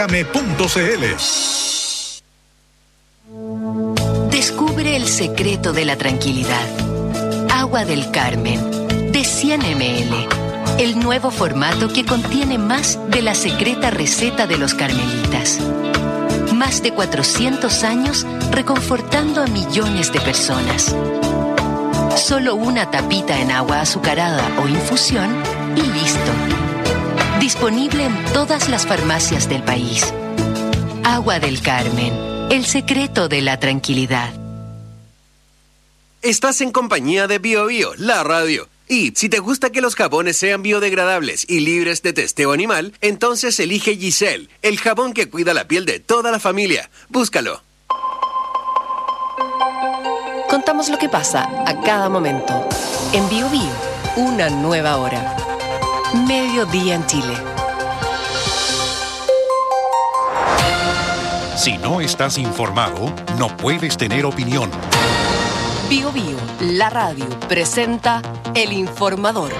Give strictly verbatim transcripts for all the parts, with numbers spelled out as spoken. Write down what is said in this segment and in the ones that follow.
came punto c l. Descubre el secreto de la tranquilidad. Agua del Carmen, de cien mililitros. El nuevo formato que contiene más de la secreta receta de los carmelitas. Más de cuatrocientos años reconfortando a millones de personas. Solo una tapita en agua azucarada o infusión y listo. Disponible en todas las farmacias del país. Agua del Carmen, el secreto de la tranquilidad. Estás en compañía de Bio Bio, la radio. Y si te gusta que los jabones sean biodegradables y libres de testeo animal, entonces elige Giselle, el jabón que cuida la piel de toda la familia. Búscalo. Contamos lo que pasa a cada momento. En Bio Bio, una nueva hora. Mediodía en Chile. Si no estás informado, no puedes tener opinión. Bio Bio, la radio, presenta El Informador.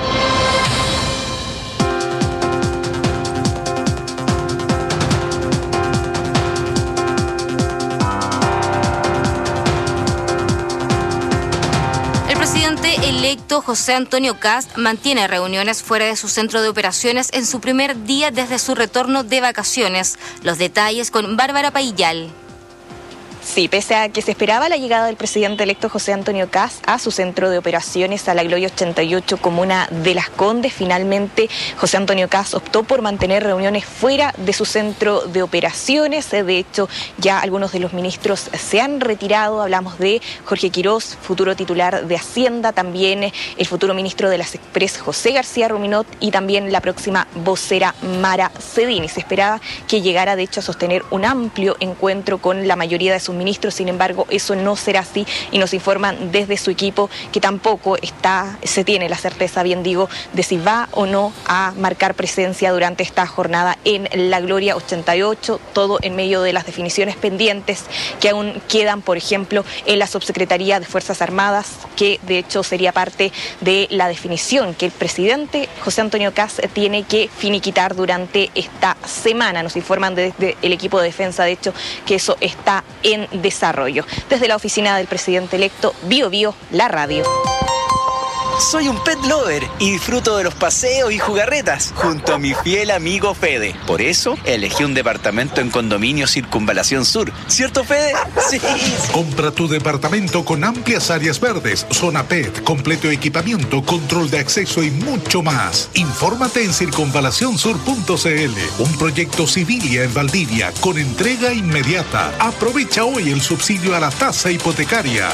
El presidente electo José Antonio Kast mantiene reuniones fuera de su centro de operaciones en su primer día desde su retorno de vacaciones. Los detalles con Bárbara Paillal. Sí, pese a que se esperaba la llegada del presidente electo José Antonio Kast a su centro de operaciones a la Gloria ochenta y ocho, comuna de Las Condes, finalmente José Antonio Kast optó por mantener reuniones fuera de su centro de operaciones. De hecho, ya algunos de los ministros se han retirado. Hablamos de Jorge Quirós, futuro titular de Hacienda, también el futuro ministro de las Express, José García Ruminot, y también la próxima vocera, Mara Cedini. Se esperaba que llegara, de hecho, a sostener un amplio encuentro con la mayoría de sus ministros. Sin embargo, eso no será así y nos informan desde su equipo que tampoco está, se tiene la certeza, bien digo, de si va o no a marcar presencia durante esta jornada en la Gloria ochenta y ocho, todo en medio de las definiciones pendientes que aún quedan, por ejemplo, en la Subsecretaría de Fuerzas Armadas, que de hecho sería parte de la definición que el presidente José Antonio Kast tiene que finiquitar durante esta semana. Nos informan desde el equipo de defensa, de hecho, que eso está en desarrollo. Desde la oficina del presidente electo, Bio Bio, la radio. Soy un pet lover y disfruto de los paseos y jugarretas junto a mi fiel amigo Fede. Por eso elegí un departamento en Condominio Circunvalación Sur. ¿Cierto, Fede? Sí. Compra tu departamento con amplias áreas verdes, zona pet, completo equipamiento, control de acceso y mucho más. Infórmate en circunvalación sur punto c l. Un proyecto Civilia en Valdivia con entrega inmediata. Aprovecha hoy el subsidio a la tasa hipotecaria.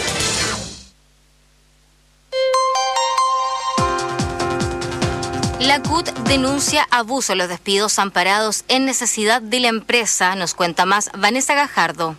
La C U T denuncia abuso a los despidos amparados en necesidad de la empresa. Nos cuenta más Vanessa Gajardo.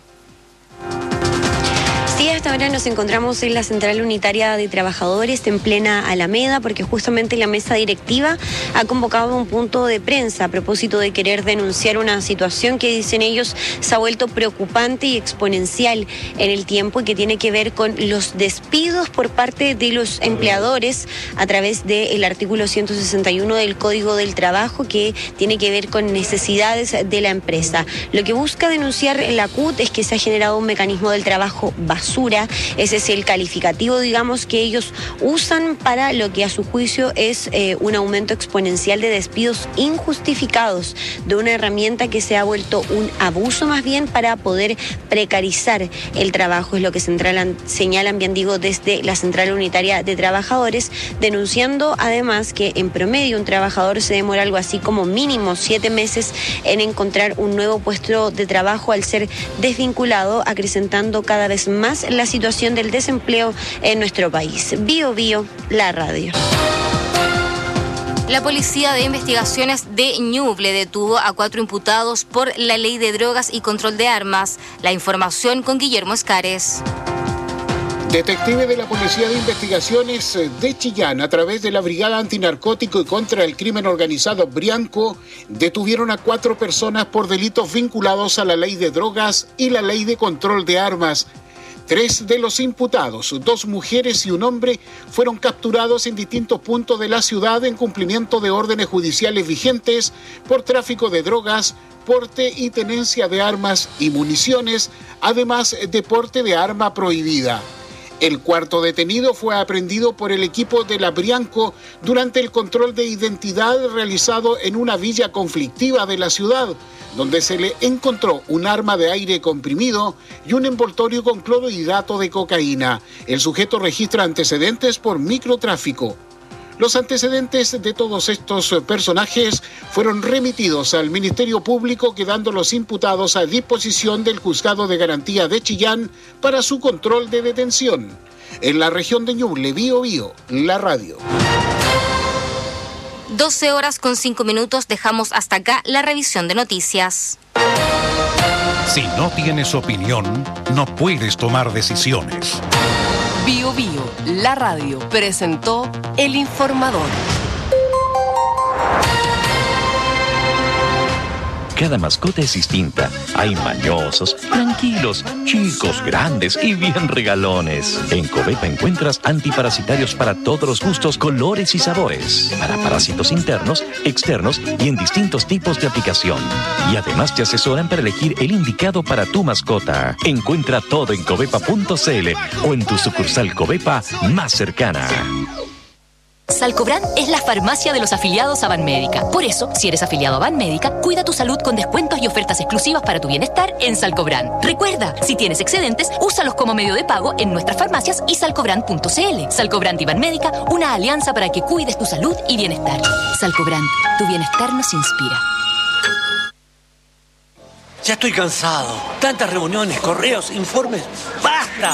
Sí, hasta ahora nos encontramos en la Central Unitaria de Trabajadores en plena Alameda, porque justamente la mesa directiva ha convocado un punto de prensa a propósito de querer denunciar una situación que, dicen ellos, se ha vuelto preocupante y exponencial en el tiempo y que tiene que ver con los despidos por parte de los empleadores a través del artículo ciento sesenta y uno del Código del Trabajo, que tiene que ver con necesidades de la empresa. Lo que busca denunciar la C U T es que se ha generado un mecanismo del trabajo basura. Ese es el calificativo, digamos, que ellos usan para lo que a su juicio es eh, un aumento exponencial de despidos injustificados, de una herramienta que se ha vuelto un abuso más bien para poder precarizar el trabajo. Es lo que señalan, señalan bien digo, desde la Central Unitaria de Trabajadores, denunciando además que en promedio un trabajador se demora algo así como mínimo siete meses en encontrar un nuevo puesto de trabajo al ser desvinculado, acrecentando cada vez más la situación del desempleo en nuestro país. Bio Bio, la radio. La Policía de Investigaciones de Ñuble detuvo a cuatro imputados por la Ley de Drogas y Control de Armas. La información con Guillermo Escares. Detectives de la Policía de Investigaciones de Chillán, a través de la Brigada Antinarcótico y contra el Crimen Organizado Brianco, detuvieron a cuatro personas por delitos vinculados a la Ley de Drogas y la Ley de Control de Armas. Tres de los imputados, dos mujeres y un hombre, fueron capturados en distintos puntos de la ciudad en cumplimiento de órdenes judiciales vigentes por tráfico de drogas, porte y tenencia de armas y municiones, además de porte de arma prohibida. El cuarto detenido fue aprehendido por el equipo de la Brianco durante el control de identidad realizado en una villa conflictiva de la ciudad, donde se le encontró un arma de aire comprimido y un envoltorio con clorhidrato de cocaína. El sujeto registra antecedentes por microtráfico. Los antecedentes de todos estos personajes fueron remitidos al Ministerio Público, quedando los imputados a disposición del Juzgado de Garantía de Chillán para su control de detención. En la región de Ñuble, Bío Bío, la radio. doce horas con cinco minutos, dejamos hasta acá la revisión de noticias. Si no tienes opinión, no puedes tomar decisiones. Bío Bío, la radio, presentó El Informador. Cada mascota es distinta. Hay mañosos, tranquilos, chicos, grandes y bien regalones. En Covepa encuentras antiparasitarios para todos los gustos, colores y sabores. Para parásitos internos, externos y en distintos tipos de aplicación. Y además te asesoran para elegir el indicado para tu mascota. Encuentra todo en covepa punto cl o en tu sucursal Covepa más cercana. Salcobran es la farmacia de los afiliados a Banmédica. Por eso, si eres afiliado a Banmédica, cuida tu salud con descuentos y ofertas exclusivas para tu bienestar en Salcobran. Recuerda, si tienes excedentes, úsalos como medio de pago en nuestras farmacias y salcobran punto cl. Salcobran y Banmédica, una alianza para que cuides tu salud y bienestar. Salcobran, tu bienestar nos inspira. Ya estoy cansado. Tantas reuniones, correos, informes. ¡Basta!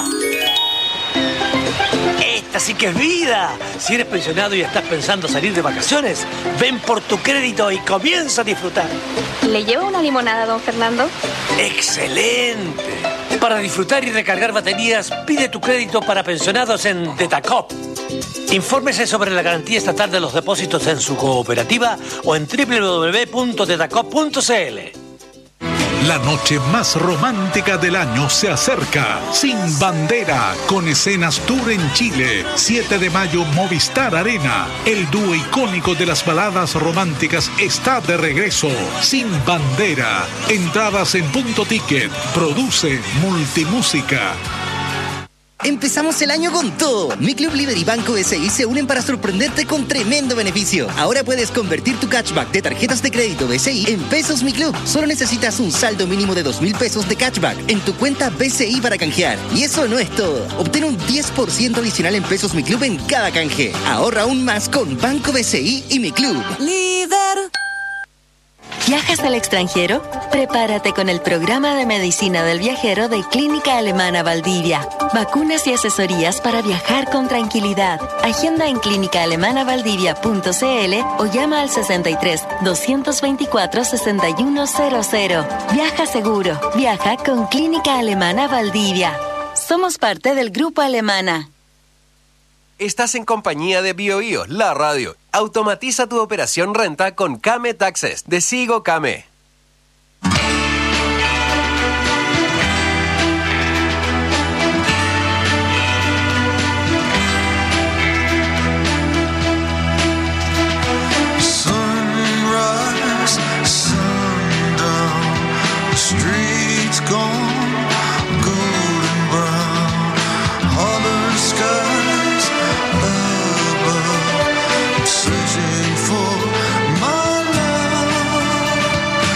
Esta sí que es vida. Si eres pensionado y estás pensando salir de vacaciones, ven por tu crédito y comienza a disfrutar. ¿Le llevo una limonada, don Fernando? ¡Excelente! Para disfrutar y recargar baterías, pide tu crédito para pensionados en Detacop. Infórmese sobre la garantía estatal de los depósitos en su cooperativa o en doble u doble u doble u punto detacop punto cl. La noche más romántica del año se acerca. Sin Bandera, con escenas tour en Chile. siete de mayo, Movistar Arena. El dúo icónico de las baladas románticas está de regreso. Sin Bandera. Entradas en Punto Ticket. Produce Multimúsica. Empezamos el año con todo. Mi Club Líder y Banco B C I se unen para sorprenderte con tremendo beneficio. Ahora puedes convertir tu cashback de tarjetas de crédito B C I en pesos Mi Club. Solo necesitas un saldo mínimo de dos mil pesos de cashback en tu cuenta B C I para canjear. Y eso no es todo. Obtén un diez por ciento adicional en pesos Mi Club en cada canje. Ahorra aún más con Banco B C I y Mi Club. Líder. ¿Viajas al extranjero? Prepárate con el programa de medicina del viajero de Clínica Alemana Valdivia. Vacunas y asesorías para viajar con tranquilidad. Agenda en clínica alemana valdivia punto cl o llama al sesenta y tres, doscientos veinticuatro, sesenta y uno cero cero. Viaja seguro. Viaja con Clínica Alemana Valdivia. Somos parte del Grupo Alemana. Estás en compañía de Bío Bío, la radio. Automatiza tu operación renta con Kame Taxes de Sigo Kame. Sunrise, sundown, the streets gone, golden brown, hollow skies above, searching for my love.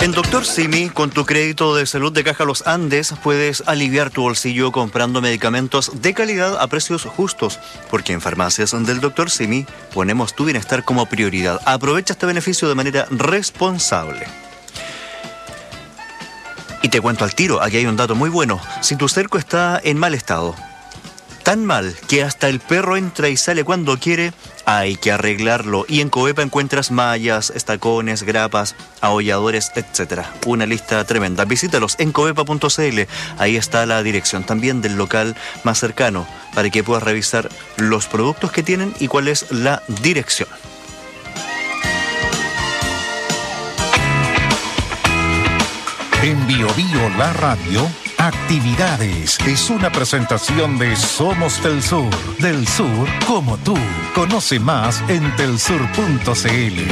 En Doctor Simi, con tu crédito de salud de Caja Los Andes, puedes aliviar tu bolsillo comprando medicamentos de calidad a precios justos, porque en farmacias del Doctor Simi ponemos tu bienestar como prioridad. Aprovecha este beneficio de manera responsable. Y te cuento al tiro, aquí hay un dato muy bueno. Si tu cerco está en mal estado, tan mal que hasta el perro entra y sale cuando quiere, hay que arreglarlo. Y en Covepa encuentras mallas, estacones, grapas, aholladores, etcétera. Una lista tremenda. Visítalos en covepa punto cl. Ahí está la dirección también del local más cercano para que puedas revisar los productos que tienen y cuál es la dirección. En Bio Bio La Radio, actividades. Es una presentación de Somos del Sur. Del Sur como tú. Conoce más en telsur punto cl.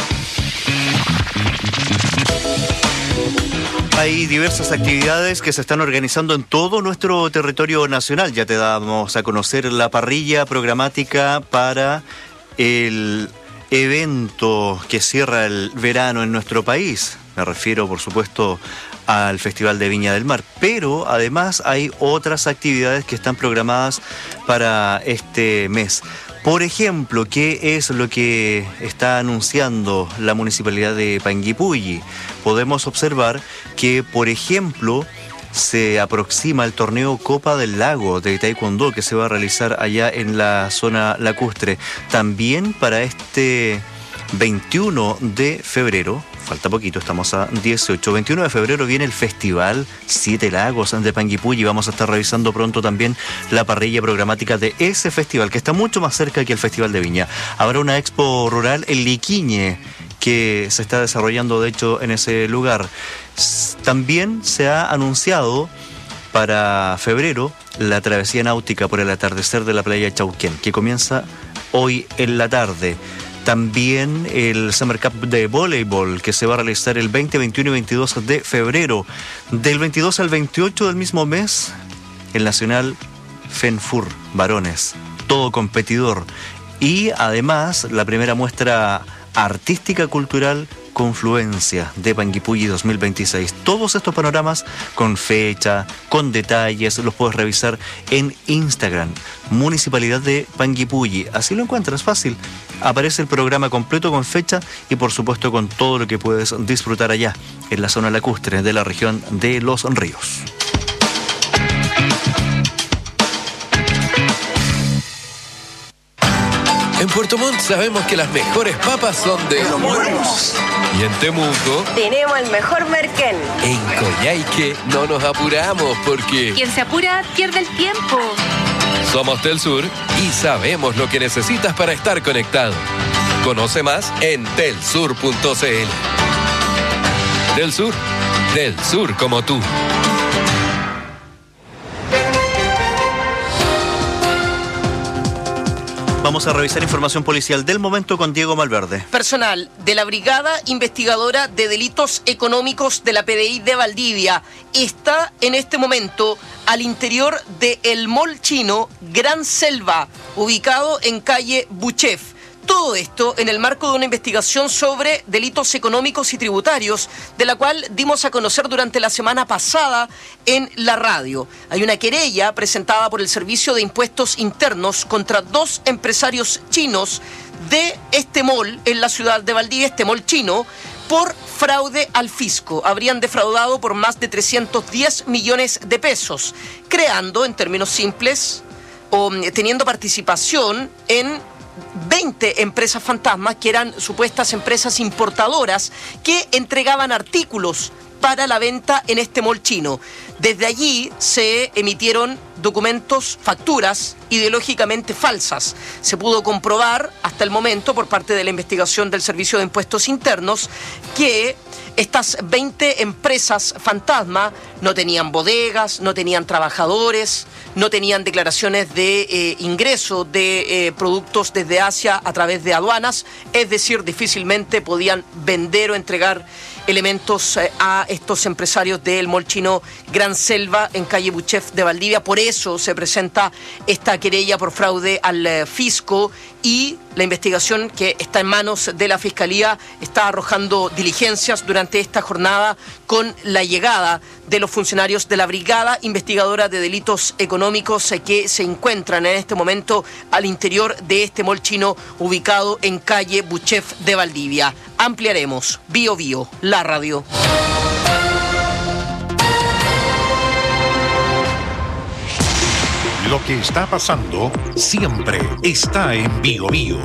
Hay diversas actividades que se están organizando en todo nuestro territorio nacional. Ya te damos a conocer la parrilla programática para el evento que cierra el verano en nuestro país. Me refiero, por supuesto, al Festival de Viña del Mar. Pero además hay otras actividades que están programadas para este mes. Por ejemplo, ¿qué es lo que está anunciando la Municipalidad de Panguipulli? Podemos observar que, por ejemplo, se aproxima el torneo Copa del Lago de Taekwondo que se va a realizar allá en la zona lacustre. También para este veintiuno de febrero, falta poquito, estamos a dieciocho, veintiuno de febrero viene el Festival Siete Lagos de Panguipulli. Vamos a estar revisando pronto también la parrilla programática de ese festival, que está mucho más cerca que el Festival de Viña. Habrá una expo rural en Liquiñe que se está desarrollando, de hecho, en ese lugar. También se ha anunciado para febrero la travesía náutica por el atardecer de la playa Chauquén, que comienza hoy en la tarde. También el Summer Cup de voleibol, que se va a realizar el veinte, veintiuno y veintidós de febrero. Del veintidós al veintiocho del mismo mes, el Nacional FENFUR Varones, todo competidor. Y además la primera muestra artística cultural Confluencia de Panguipulli dos mil veintiséis. Todos estos panoramas con fecha, con detalles, los puedes revisar en Instagram, Municipalidad de Panguipulli. Así lo encuentras fácil. Aparece el programa completo con fecha y por supuesto con todo lo que puedes disfrutar allá en la zona lacustre de la región de Los Ríos. En Puerto Montt sabemos que las mejores papas son de Los Buenos. Y en Temuco tenemos el mejor merquén. En Coyhaique no nos apuramos porque quien se apura pierde el tiempo. Somos del Sur y sabemos lo que necesitas para estar conectado. Conoce más en telsur punto cl. Del Sur, del Sur como tú. Vamos a revisar información policial del momento con Diego Malverde. Personal de la Brigada Investigadora de Delitos Económicos de la P D I de Valdivia está en este momento al interior del mall chino Gran Selva, ubicado en calle Buchef. Todo esto en el marco de una investigación sobre delitos económicos y tributarios, de la cual dimos a conocer durante la semana pasada en la radio. Hay una querella presentada por el Servicio de Impuestos Internos contra dos empresarios chinos de este mall en la ciudad de Valdivia, este mall chino, por fraude al fisco. Habrían defraudado por más de trescientos diez millones de pesos, creando, en términos simples, o teniendo participación en veinte empresas fantasmas que eran supuestas empresas importadoras que entregaban artículos para la venta en este mall chino. Desde allí se emitieron documentos, facturas ideológicamente falsas. Se pudo comprobar hasta el momento por parte de la investigación del Servicio de Impuestos Internos que estas veinte empresas fantasma no tenían bodegas, no tenían trabajadores, no tenían declaraciones de eh, ingreso de eh, productos desde Asia a través de aduanas, es decir, difícilmente podían vender o entregar elementos eh, a estos empresarios del mall chino Gran Selva en calle Buchef de Valdivia. Por eso se presenta esta querella por fraude al eh, fisco, y la investigación que está en manos de la Fiscalía está arrojando diligencias durante esta jornada con la llegada de los funcionarios de la Brigada Investigadora de Delitos Económicos eh, que se encuentran en este momento al interior de este mall chino ubicado en calle Buchef de Valdivia. Ampliaremos. Bio Bio, la radio. Lo que está pasando siempre está en Bio Bio.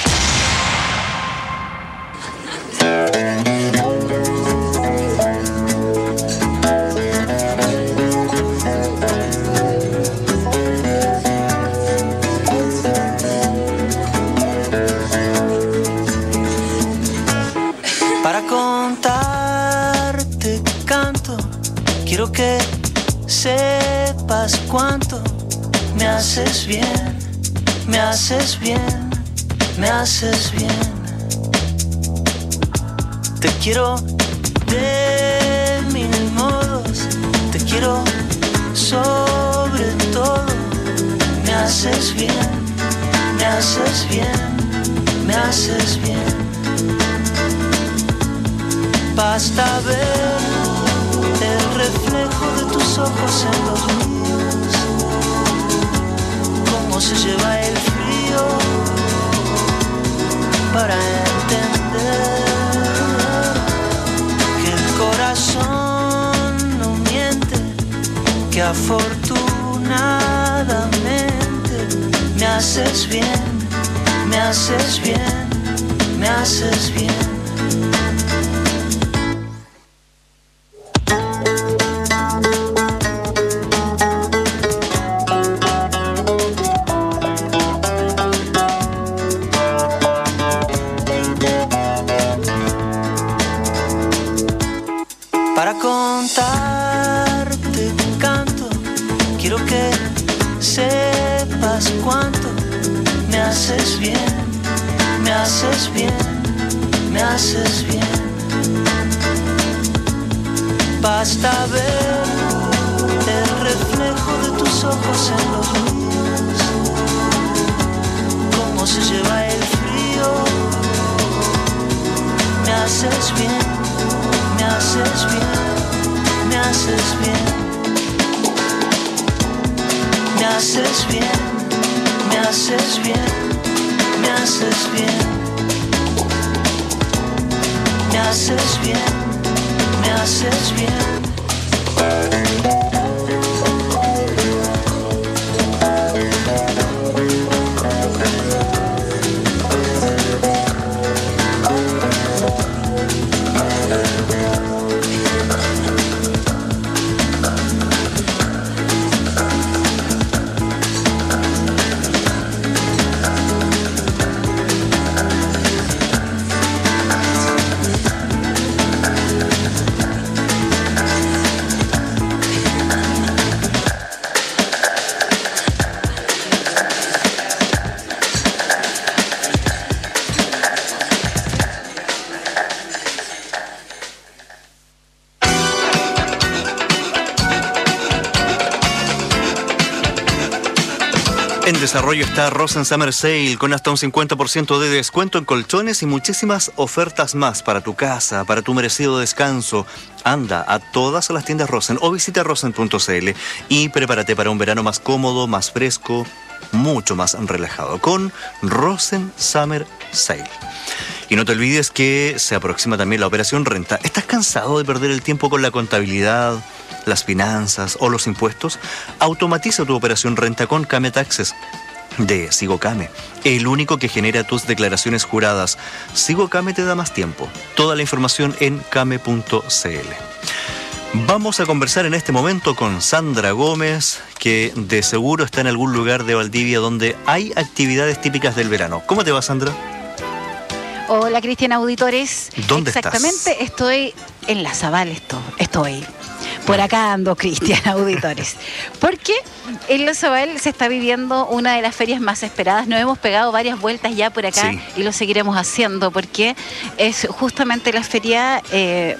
Para contarte canto, quiero que sepas cuánto me haces bien, me haces bien, me haces bien. Te quiero de mil modos, te quiero sobre todo. Me haces bien, me haces bien, me haces bien. Basta ver el reflejo de tus ojos en los míos, cómo se lleva el frío para entender que el corazón no miente, que afortunadamente me haces bien, me haces bien, me haces bien. Para contarte canto, quiero que sepas cuánto me haces bien, me haces bien, me haces bien. Basta ver el reflejo de tus ojos en los míos, cómo se lleva el frío. Me haces bien, me haces bien, me haces bien. Me haces bien, me haces bien, me haces bien. Me haces bien, me haces bien. En desarrollo está Rosen Summer Sale con hasta un cincuenta por ciento de descuento en colchones y muchísimas ofertas más para tu casa, para tu merecido descanso. Anda a todas las tiendas Rosen o visita rosen punto c l y prepárate para un verano más cómodo, más fresco, mucho más relajado con Rosen Summer Sale. Y no te olvides que se aproxima también la operación renta. ¿Estás cansado de perder el tiempo con la contabilidad, las finanzas o los impuestos? Automatiza tu operación renta con Came Taxes de SigoCame, el único que genera tus declaraciones juradas. SigoCame te da más tiempo. Toda la información en came punto c l. Vamos a conversar en este momento con Sandra Gómez, que de seguro está en algún lugar de Valdivia donde hay actividades típicas del verano. ¿Cómo te va, Sandra? Hola, Cristian, auditores. ¿Dónde Exactamente, estás? Estoy en La Zabal, esto, estoy. Por acá ando, Cristian, auditores. Porque en La Zabal se está viviendo una de las ferias más esperadas. Nos hemos pegado varias vueltas ya por acá, sí, y lo seguiremos haciendo porque es justamente la feria eh,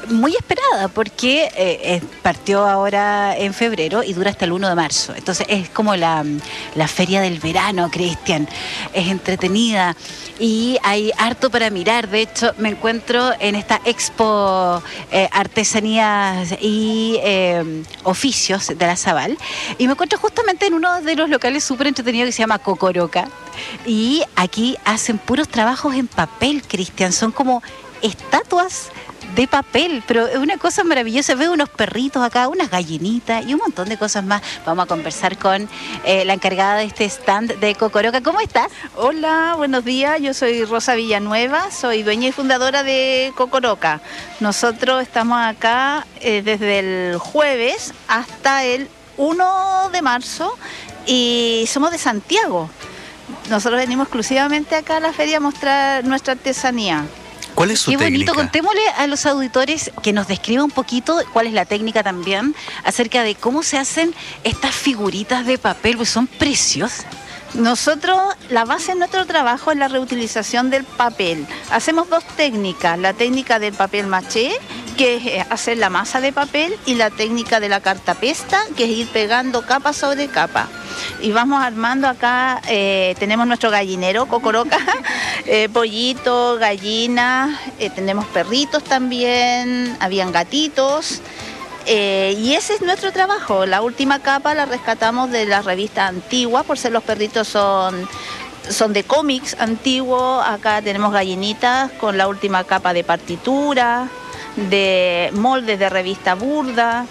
muy esperada porque eh, eh, partió ahora en febrero y dura hasta el primero de marzo. Entonces es como la, la feria del verano, Cristian. Es entretenida y hay harto para mirar. De hecho, me encuentro en esta expo eh, artesanías y eh, oficios de la Zabal y me encuentro justamente en uno de los locales súper entretenidos que se llama Cocoroca. Y aquí hacen puros trabajos en papel, Cristian. Son como estatuas de papel, pero es una cosa maravillosa. Veo unos perritos acá, unas gallinitas y un montón de cosas más. Vamos a conversar con eh, la encargada de este stand de Cocoroca. ¿Cómo estás? Hola, buenos días. Yo soy Rosa Villanueva, soy dueña y fundadora de Cocoroca. Nosotros estamos acá eh, desde el jueves hasta el primero de marzo y somos de Santiago. Nosotros venimos exclusivamente acá a la feria a mostrar nuestra artesanía. ¿Cuál es su Qué técnica? bonito, contémosle a los auditores que nos describa un poquito cuál es la técnica también acerca de cómo se hacen estas figuritas de papel, pues son preciosas. Nosotros, la base de nuestro trabajo es la reutilización del papel. Hacemos dos técnicas, la técnica del papel maché, que es hacer la masa de papel, y la técnica de la cartapesta, que es ir pegando capa sobre capa. Y vamos armando acá, eh, tenemos nuestro gallinero, Cocoroca, eh, pollito, gallinas, eh, tenemos perritos también, habían gatitos. Eh, y ese es nuestro trabajo. La última capa la rescatamos de la revista antigua, por ser los perritos son, son de cómics antiguos. Acá tenemos gallinitas con la última capa de partitura, de moldes de revista burda.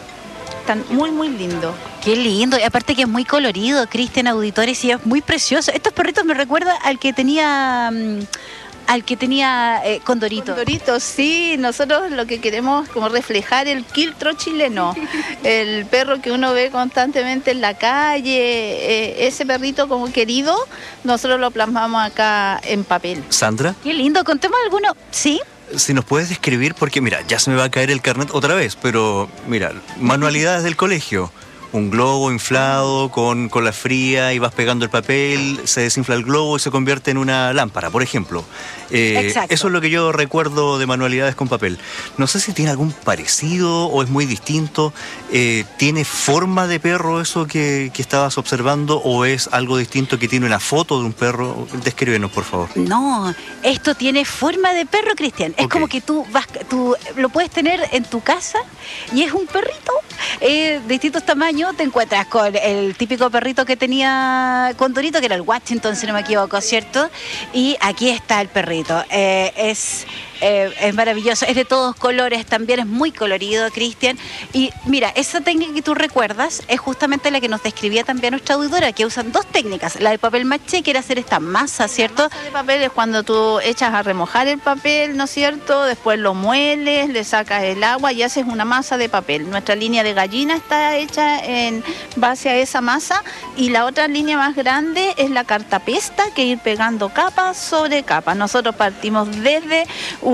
Están muy, muy lindos. Qué lindo, y aparte que es muy colorido, Cristian, auditores, y es muy precioso. Estos perritos me recuerdan al que tenía... Mmm, al que tenía eh, Condorito. Condorito, sí, nosotros lo que queremos es como reflejar el quiltro chileno, el perro que uno ve constantemente en la calle, eh, ese perrito como querido, nosotros lo plasmamos acá en papel. Sandra. Qué lindo, contemos alguno, ¿sí? Si nos puedes describir, porque mira, ya se me va a caer el carnet otra vez, pero mira, manualidades del colegio. Un globo inflado con cola fría y vas pegando el papel, se desinfla el globo y se convierte en una lámpara, por ejemplo. Eh, eso es lo que yo recuerdo de manualidades con papel. No sé si tiene algún parecido o es muy distinto. Eh, ¿Tiene forma de perro eso que, que estabas observando o es algo distinto que tiene una foto de un perro? Descríbenos, por favor. No, esto tiene forma de perro, Cristian. Es okay. Como que tú, vas, tú lo puedes tener en tu casa y es un perrito eh, de distintos tamaños. Te encuentras con el típico perrito que tenía Condorito, que era el Washington, si no me equivoco, ¿cierto? Y aquí está el perrito. Eh, es... Eh, es maravilloso, es de todos colores, también es muy colorido, Cristian. Y mira, esa técnica que tú recuerdas es justamente la que nos describía también nuestra auditora, que usan dos técnicas. La de papel maché, que era hacer esta masa, ¿cierto? La masa de papel es cuando tú echas a remojar el papel, ¿no es cierto? Después lo mueles, le sacas el agua y haces una masa de papel. Nuestra línea de gallina está hecha en base a esa masa, y la otra línea más grande es la cartapesta, que ir pegando capa sobre capa. Nosotros partimos desde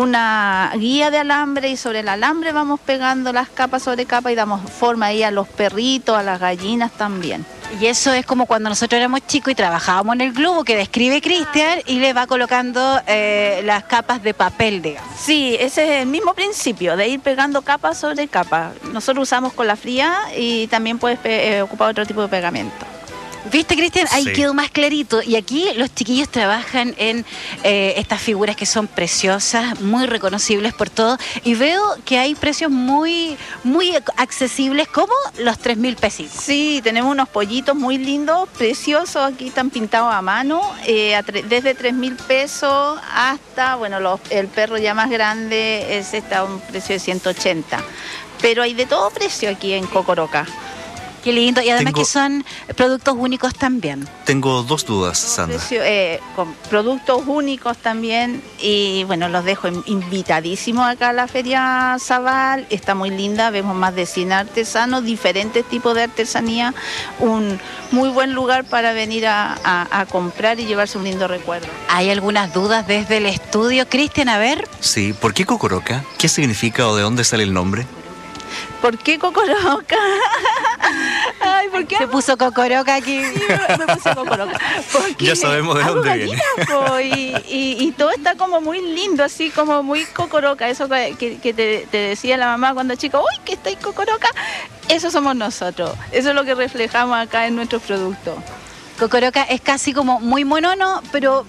una guía de alambre y sobre el alambre vamos pegando las capas sobre capa y damos forma ahí a los perritos, a las gallinas también. Y eso es como cuando nosotros éramos chicos y trabajábamos en el globo que describe Cristian y le va colocando eh, las capas de papel, digamos. Sí, ese es el mismo principio, de ir pegando capa sobre capa. Nosotros usamos cola fría y también puedes eh, ocupar otro tipo de pegamento. ¿Viste, Cristian? Ahí sí. Quedó más clarito. Y aquí los chiquillos trabajan en eh, estas figuras que son preciosas, muy reconocibles por todo. Y veo que hay precios muy, muy accesibles, como los tres mil pesitos. Sí, tenemos unos pollitos muy lindos, preciosos. Aquí están pintados a mano, eh, a desde tres mil pesos hasta, bueno, los, el perro ya más grande es está a un precio de ciento ochenta. Pero hay de todo precio aquí en Cocoroca. Qué lindo, y además Tengo... que son productos únicos también. Tengo dos dudas, Sandra. Eh, con productos únicos también, y bueno, los dejo invitadísimos acá a la Feria Zabal. Está muy linda, vemos más de cien artesanos, diferentes tipos de artesanía, un muy buen lugar para venir a, a, a comprar y llevarse un lindo recuerdo. ¿Hay algunas dudas desde el estudio, Cristian? A ver. Sí, ¿por qué Cocoroca? ¿Qué significa o de dónde sale el nombre? ¿Por qué Cocoroca? Ay, ¿por qué? Se puso cocoroca aquí. Sí, me, me puse cocoroca. Porque Ya sabemos de hago dónde viene. gallinas, po, y, y, y todo está como muy lindo, así como muy cocoroca. Eso que, que, que te, te decía la mamá cuando chico, ¡uy, que estáis cocoroca! Eso somos nosotros. Eso es lo que reflejamos acá en nuestros productos. Cocoroca es casi como muy monono, pero...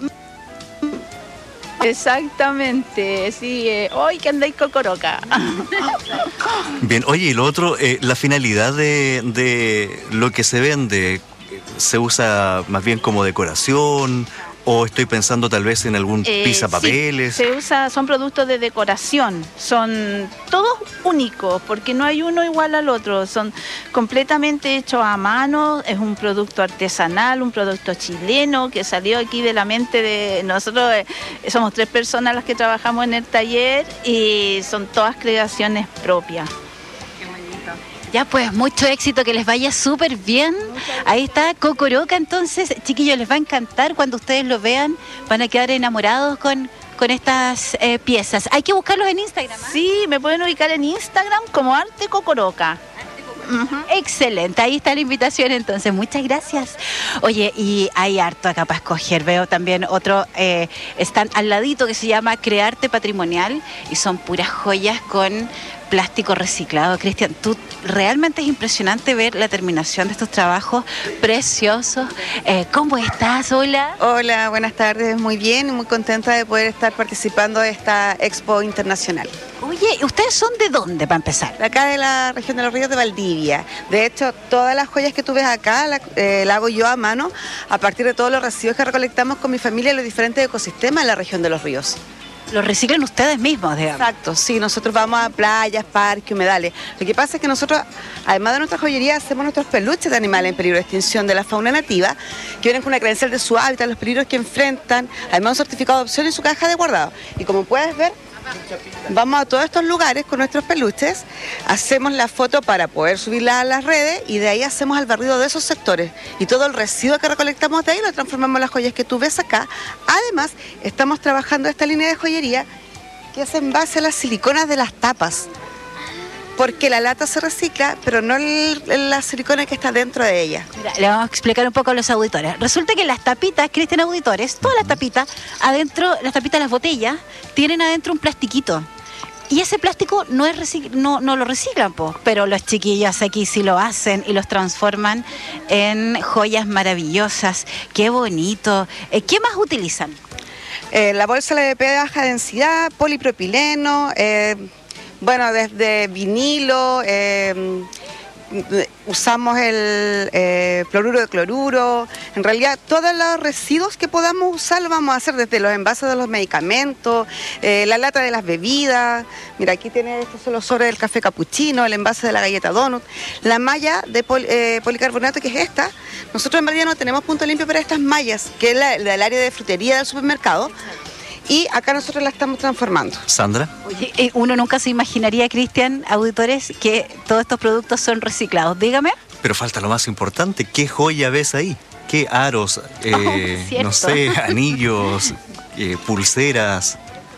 Exactamente, sí. Eh, ¡Uy, que andáis cocoroca! Bien, oye, y lo otro, eh, la finalidad de, de lo que se vende, ¿se usa más bien como decoración? ¿O estoy pensando tal vez en algún Eh, pisapapeles? sí, se usa, son productos de decoración, son todos únicos, porque no hay uno igual al otro, son completamente hechos a mano, es un producto artesanal, un producto chileno que salió aquí de la mente de nosotros, eh, somos tres personas las que trabajamos en el taller y son todas creaciones propias. Ya pues, mucho éxito, que les vaya súper bien. Ahí está Cocoroca, entonces, chiquillos, les va a encantar cuando ustedes lo vean, van a quedar enamorados con, con estas eh, piezas. Hay que buscarlos en Instagram. ¿eh? Sí, me pueden ubicar en Instagram como Arte Cocoroca. Uh-huh. Excelente, ahí está la invitación entonces, muchas gracias. Oye, y hay harto acá para escoger, veo también otro, eh, están al ladito que se llama Crearte Patrimonial y son puras joyas con plástico reciclado. Cristian, tú realmente es impresionante ver la terminación de estos trabajos preciosos. Eh, ¿Cómo estás? Hola. Hola, buenas tardes, muy bien y muy contenta de poder estar participando de esta Expo Internacional. Oye, ¿ustedes son de dónde para empezar? De acá de la región de los ríos de Valdivia. De hecho, todas las joyas que tú ves acá las eh, la hago yo a mano a partir de todos los residuos que recolectamos con mi familia en los diferentes ecosistemas de la región de los ríos. Los reciclan ustedes mismos, digamos. Exacto, sí, nosotros vamos a playas, parques, humedales. Lo que pasa es que nosotros, además de nuestra joyería, hacemos nuestros peluches de animales en peligro de extinción de la fauna nativa, que vienen con una credencial de su hábitat, los peligros que enfrentan, además un certificado de adopción en su caja de guardado. Y como puedes ver, vamos a todos estos lugares con nuestros peluches, hacemos la foto para poder subirla a las redes y de ahí hacemos el barrido de esos sectores. Y todo el residuo que recolectamos de ahí lo transformamos en las joyas que tú ves acá. Además, estamos trabajando esta línea de joyería que es en base a las siliconas de las tapas. Porque la lata se recicla, pero no el, la silicona que está dentro de ella. Mira, le vamos a explicar un poco a los auditores. Resulta que las tapitas, Cristian, auditores, todas las tapitas, adentro, las tapitas de las botellas, tienen adentro un plastiquito. Y ese plástico no es recic- no, no lo reciclan, po, pero los chiquillos aquí sí lo hacen y los transforman en joyas maravillosas. ¡Qué bonito! Eh, ¿Qué más utilizan? Eh, la bolsa L V P de baja densidad, polipropileno, eh, bueno, desde vinilo, eh, usamos el eh, cloruro de cloruro. En realidad, todos los residuos que podamos usar lo vamos a hacer desde los envases de los medicamentos, eh, la lata de las bebidas. Mira, aquí tiene, estos son los sobres del café capuchino, el envase de la galleta donut, la malla de pol, eh, policarbonato, que es esta. Nosotros en realidad no tenemos punto limpio para estas mallas, que es la, la del área de frutería del supermercado. Y acá nosotros la estamos transformando. Sandra. Oye, eh, uno nunca se imaginaría, Cristian, auditores, que todos estos productos son reciclados. Dígame. Pero falta lo más importante, ¿qué joya ves ahí? ¿Qué aros? Eh, Oh, no sé, anillos, eh, pulseras.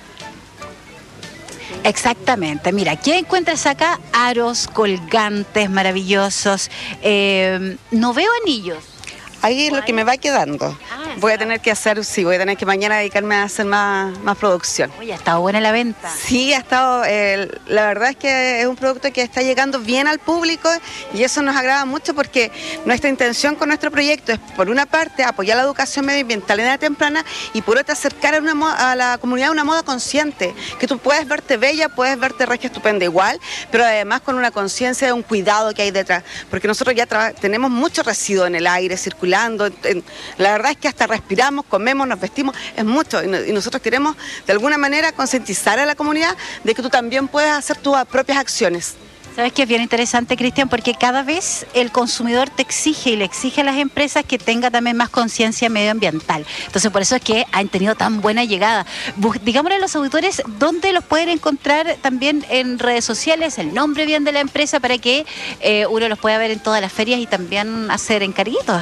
Exactamente. Mira, ¿qué encuentras acá? Aros, colgantes maravillosos. Eh, no veo anillos. Ahí es lo que me va quedando. Voy a tener que hacer, sí, voy a tener que mañana dedicarme a hacer más, más producción. Oye, ha estado buena la venta. Sí, ha estado, eh, la verdad es que es un producto que está llegando bien al público y eso nos agrada mucho porque nuestra intención con nuestro proyecto es, por una parte, apoyar la educación medioambiental en edad temprana y por otra, acercar a, una moda, a la comunidad una moda consciente, que tú puedes verte bella, puedes verte regia, estupenda igual, pero además con una conciencia de un cuidado que hay detrás, porque nosotros ya tenemos mucho residuo en el aire circulando. En, la verdad es que hasta respiramos, comemos, nos vestimos, es mucho. Y, y nosotros queremos de alguna manera concientizar a la comunidad de que tú también puedes hacer tus propias acciones. ¿Sabes qué es bien interesante, Cristian? Porque cada vez el consumidor te exige y le exige a las empresas que tenga también más conciencia medioambiental. Entonces, por eso es que han tenido tan buena llegada. Bus- digámosle a los auditores dónde los pueden encontrar también en redes sociales, el nombre bien de la empresa, para que eh, uno los pueda ver en todas las ferias y también hacer encarguitos ahí.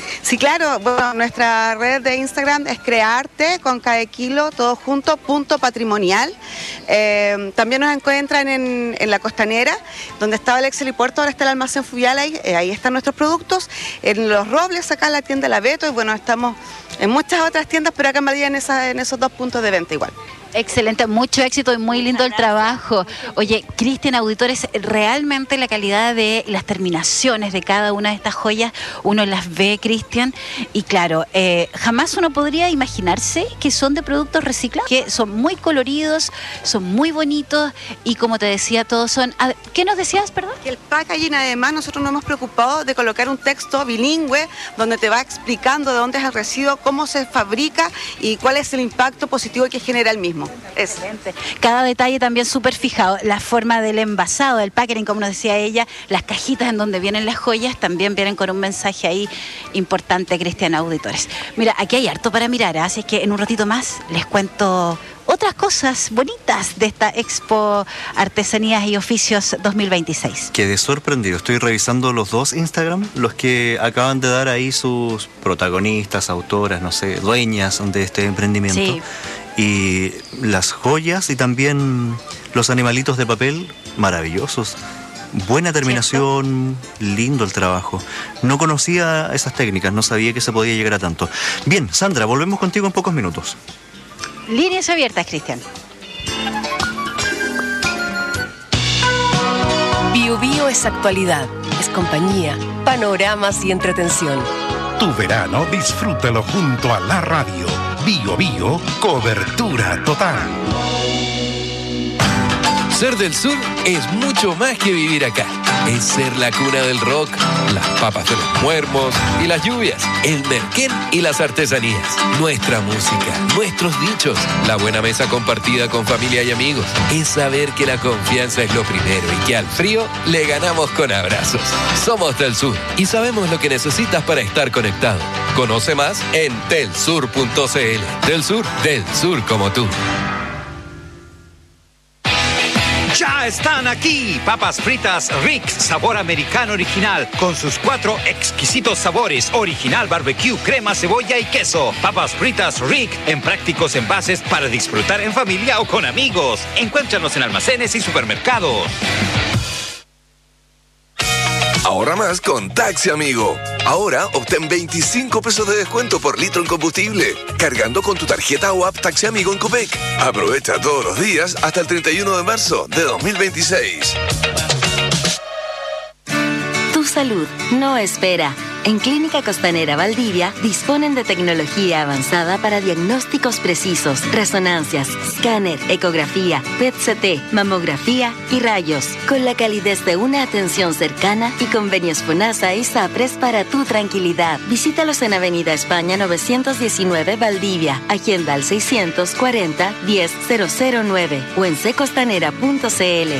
Sí, claro. Bueno, nuestra red de Instagram es crearte con cada kilo, todo junto, punto patrimonial. Eh, también nos encuentran en, en la Costanera, donde estaba el ex helipuerto, ahora está el almacén fluvial, ahí, eh, ahí están nuestros productos. En Los Robles, acá en la tienda La Beto, y bueno, estamos en muchas otras tiendas, pero acá en Valdivia en, esa, en esos dos puntos de venta igual. Excelente, mucho éxito y muy lindo el trabajo. Oye, Cristian, auditores, realmente la calidad de las terminaciones de cada una de estas joyas, uno las ve, Cristian, y claro, eh, jamás uno podría imaginarse que son de productos reciclados, que son muy coloridos, son muy bonitos y como te decía, todos son... ¿Qué nos decías, perdón? Que el packaging, además, nosotros nos hemos preocupado de colocar un texto bilingüe donde te va explicando de dónde es el residuo, cómo se fabrica y cuál es el impacto positivo que genera el mismo. Excelente. Cada detalle también súper fijado. La forma del envasado, del packaging, como nos decía ella, las cajitas en donde vienen las joyas también vienen con un mensaje ahí importante, Cristian, auditores. Mira, aquí hay harto para mirar, ¿eh? Así es que en un ratito más les cuento otras cosas bonitas de esta Expo Artesanías y Oficios dos mil veintiséis. Quedé sorprendido. Estoy revisando los dos Instagram, los que acaban de dar ahí sus protagonistas, autoras, no sé, dueñas de este emprendimiento. Sí. Y las joyas y también los animalitos de papel, maravillosos. Buena terminación, lindo el trabajo. No conocía esas técnicas, no sabía que se podía llegar a tanto. Bien, Sandra, volvemos contigo en pocos minutos. Líneas abiertas, Cristian. Bio Bio es actualidad, es compañía, panoramas y entretención. Tu verano disfrútalo junto a la radio. Bio Bio, cobertura total. Ser del sur es mucho más que vivir acá. Es ser la cuna del rock, las papas de los muermos y las lluvias, el merquén y las artesanías, nuestra música, nuestros dichos, la buena mesa compartida con familia y amigos. Es saber que la confianza es lo primero y que al frío le ganamos con abrazos. Somos del sur y sabemos lo que necesitas para estar conectado. Conoce más en telsur punto cl. Del sur, del sur como tú. Ya están aquí, papas fritas Rick, sabor americano original, con sus cuatro exquisitos sabores, original, barbecue, crema, cebolla y queso. Papas fritas Rick, en prácticos envases para disfrutar en familia o con amigos. Encuéntranos en almacenes y supermercados. Ahorra más con Taxi Amigo. Ahora obtén veinticinco pesos de descuento por litro en combustible, cargando con tu tarjeta o app Taxi Amigo en Copec. Aprovecha todos los días hasta el treinta y uno de marzo de dos mil veintiséis. Tu salud no espera. En Clínica Costanera Valdivia disponen de tecnología avanzada para diagnósticos precisos, resonancias, escáner, ecografía, P E T C T, mamografía y rayos, con la calidez de una atención cercana y convenios FONASA y SAPRES para tu tranquilidad. Visítalos en Avenida España novecientos diecinueve Valdivia, agenda al seiscientos cuarenta diez cero cero nueve o en c costanera punto c l.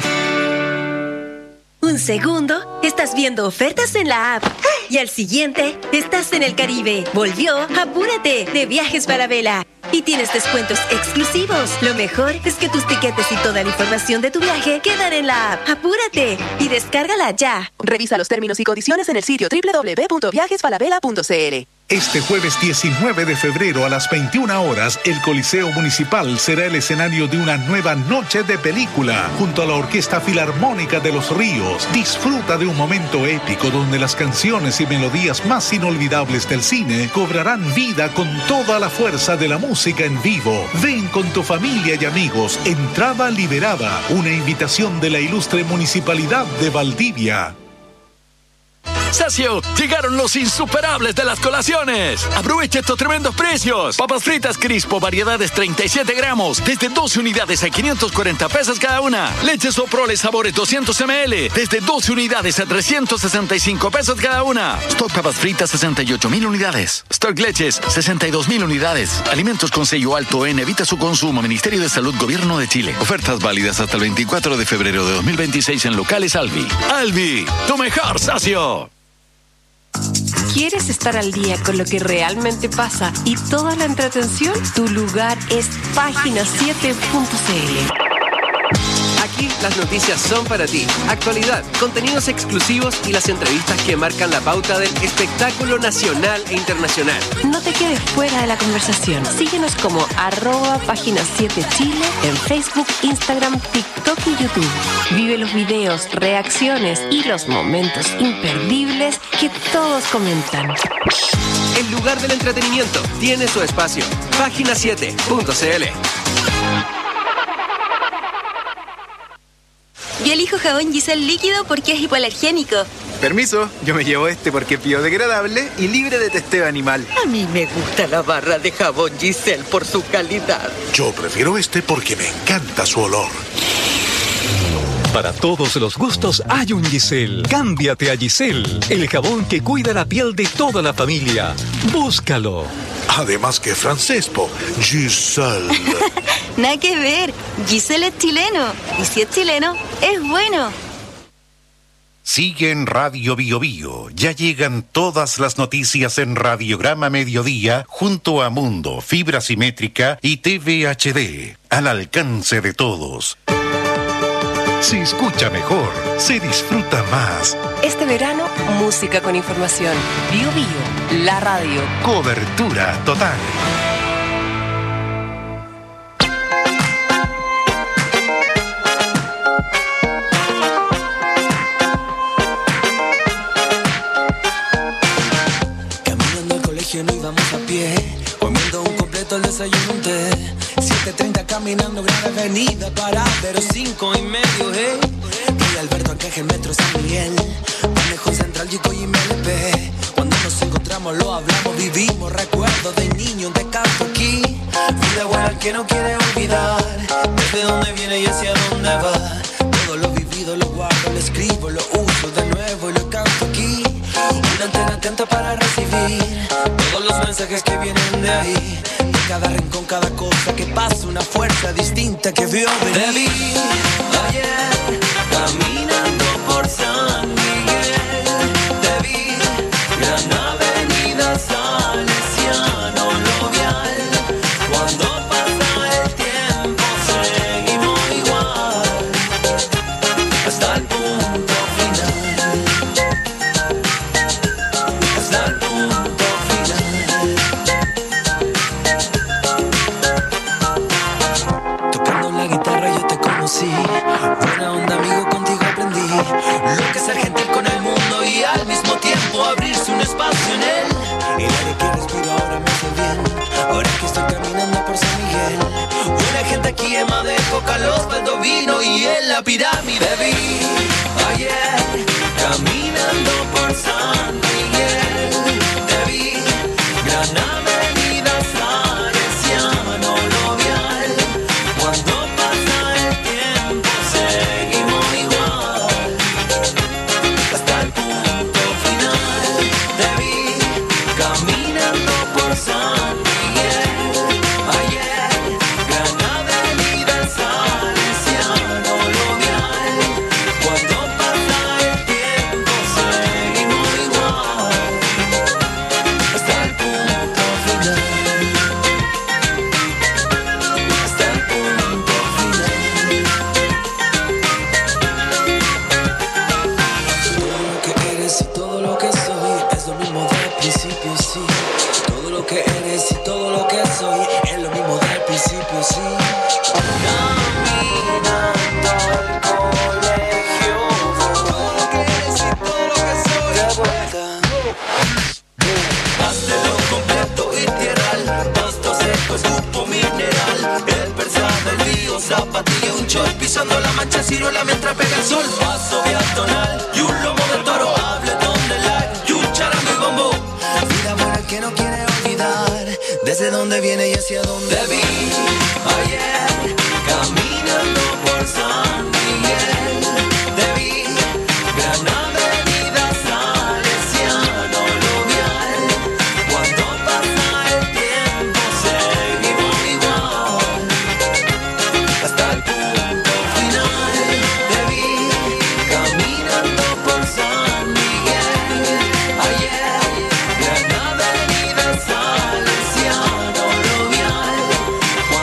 Un segundo, estás viendo ofertas en la app. Y al siguiente, estás en el Caribe. Volvió Apúrate de Viajes Falabella. Y tienes descuentos exclusivos. Lo mejor es que tus tiquetes y toda la información de tu viaje quedan en la app. ¡Apúrate! Y descárgala ya. Revisa los términos y condiciones en el sitio doble u doble u doble u punto viajes falabella punto c l. Este jueves diecinueve de febrero a las veintiuna horas, el Coliseo Municipal será el escenario de una nueva noche de película junto a la Orquesta Filarmónica de los Ríos. Disfruta de un momento épico donde las canciones y melodías más inolvidables del cine cobrarán vida con toda la fuerza de la música en vivo. Ven con tu familia y amigos. Entrada liberada. Una invitación de la ilustre Municipalidad de Valdivia. Sacio, llegaron los insuperables de las colaciones. Aprovecha estos tremendos precios. Papas fritas Crispo, variedades treinta y siete gramos, desde doce unidades a quinientos cuarenta pesos cada una. Leche Soprole sabores doscientos mililitros, desde doce unidades a trescientos sesenta y cinco pesos cada una. Stock papas fritas sesenta y ocho mil unidades. Stock leches sesenta y dos mil unidades. Alimentos con sello alto en evita su consumo. Ministerio de Salud, Gobierno de Chile. Ofertas válidas hasta el veinticuatro de febrero de dos mil veintiséis en locales Alvi. Alvi, tu mejor socio. ¿Quieres estar al día con lo que realmente pasa y toda la entretención? Tu lugar es página siete punto c l. Aquí las noticias son para ti. Actualidad, contenidos exclusivos y las entrevistas que marcan la pauta del espectáculo nacional e internacional. No te quedes fuera de la conversación. Síguenos como arroba página siete Chile en Facebook, Instagram, TikTok y YouTube. Vive los videos, reacciones y los momentos imperdibles que todos comentan. El lugar del entretenimiento tiene su espacio. página siete punto c l. Yo elijo jabón Giselle líquido porque es hipoalergénico. Permiso, yo me llevo este porque es biodegradable y libre de testeo animal. A mí me gusta la barra de jabón Giselle por su calidad. Yo prefiero este porque me encanta su olor. Para todos los gustos hay un Giselle. Cámbiate a Giselle, el jabón que cuida la piel de toda la familia. Búscalo. Además que francés, po. Giselle. Nada que ver. Giselle es chileno. Y si es chileno, es bueno. Sigue en Radio Bio Bio. Ya llegan todas las noticias en Radiograma Mediodía junto a Mundo, Fibra Simétrica y T V H D. Al alcance de todos. Se escucha mejor, se disfruta más. Este verano, música con información. Bio Bio, la radio. Cobertura total. Caminando al colegio no íbamos a pie, comiendo un completo el desayuno un té. siete treinta caminando gran avenida Paradero cinco y medio, hey. Rey Alberto, Ancaje, Metro, San Miguel, Manejo Central, Chico y M L P. Cuando nos encontramos lo hablamos, vivimos recuerdos de niño de campo aquí. Vida buena que no quiere olvidar, desde dónde viene y hacia dónde va. Todo lo vivido lo guardo, lo escribo, lo uso de nuevo y lo canto aquí. Una antena atenta para recibir todos los mensajes que vienen de ahí. De cada rincón, cada cosa que pasa, una fuerza distinta que vio venir. Te vi ayer caminando por San Miguel. Te vi gran avenida Salesiano Lovial. Cuando pasa el tiempo seguimos igual hasta el punto final. Hasta el punto final. Tocando la guitarra yo te conocí. Buena onda, amigo, contigo aprendí lo que es ser gentil con el mundo y al mismo tiempo abrirse un espacio en él. El aire que respiro ahora me hace bien. Ahora que estoy caminando por San Miguel, una gente aquí en Madejo, Carlos Valdovino y en la pirámide vi ayer caminando por San Miguel. Te vi gran avenida Salesiano Lovial. Cuando pasa el tiempo seguimos igual hasta el punto final. Te vi caminando por San Miguel ayer, gran avenida Salesiano Lovial. Cuando pasa el tiempo seguimos igual hasta el punto final. Hasta el punto final. Todo lo que eres y todo lo que soy es lo mismo del principio, sí. Todo lo que eres y todo lo que soy es lo mismo del principio, sí. Caminando al colegio, todo lo que eres y todo lo que soy de vuelta. Hazlo completo y tierral, pasto seco, escupo mineral. El persa del río, zapatilla, un chor pisando la mancha, ciruela mientras pega el sol. Paso peatonal y un lomo de toro, habletón de la y un charango y bombo. Vida buena que no quiere olvidar, desde dónde viene y hacia dónde vi ayer caminando por San Miguel. Te vi gran avenida Salesiano Lovial. Cuando pasa el tiempo seguimos igual hasta el punto final. Te vi caminando por San Miguel ayer, gran avenida Salesiano Lovial.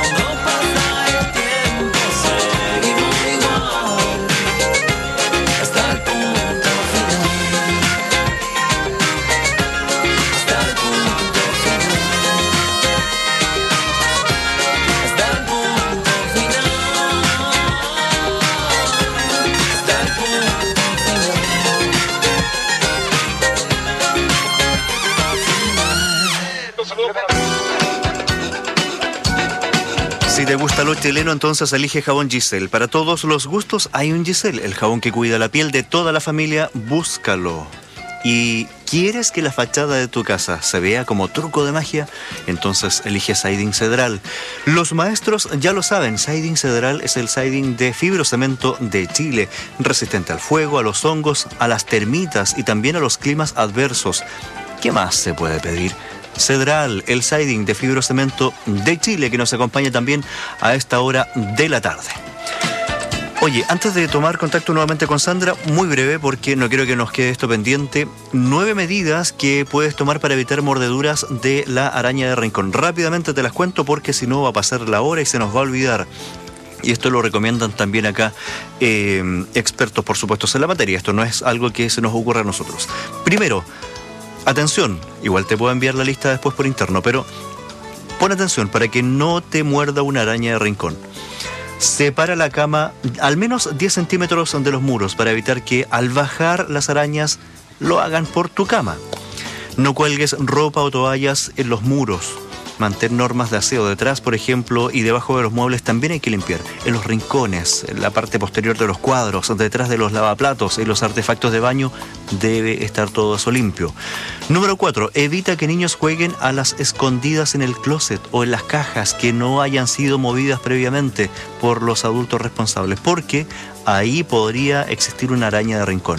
Si te gusta lo chileno, entonces elige jabón Giselle. Para todos los gustos hay un Giselle, el jabón que cuida la piel de toda la familia. Búscalo. ¿Y quieres que la fachada de tu casa se vea como truco de magia? Entonces elige Siding Cedral. Los maestros ya lo saben, Siding Cedral es el siding de fibrocemento de Chile, resistente al fuego, a los hongos, a las termitas y también a los climas adversos. ¿Qué más se puede pedir? Cedral, el siding de fibrocemento de Chile, que nos acompaña también a esta hora de la tarde. Oye, antes de tomar contacto nuevamente con Sandra, muy breve porque no quiero que nos quede esto pendiente. Nueve medidas que puedes tomar para evitar mordeduras de la araña de rincón. Rápidamente te las cuento porque si no va a pasar la hora y se nos va a olvidar. Y esto lo recomiendan también acá eh, expertos, por supuesto, en la materia. Esto no es algo que se nos ocurra a nosotros. Primero, atención, igual te puedo enviar la lista después por interno, pero pon atención para que no te muerda una araña de rincón. Separa la cama al menos diez centímetros de los muros para evitar que al bajar las arañas lo hagan por tu cama. No cuelgues ropa o toallas en los muros. Mantén normas de aseo detrás, por ejemplo, y debajo de los muebles también hay que limpiar. En los rincones, en la parte posterior de los cuadros, detrás de los lavaplatos y los artefactos de baño, debe estar todo eso limpio. Número cuatro. Evita que niños jueguen a las escondidas en el closet o en las cajas que no hayan sido movidas previamente por los adultos responsables, porque ahí podría existir una araña de rincón.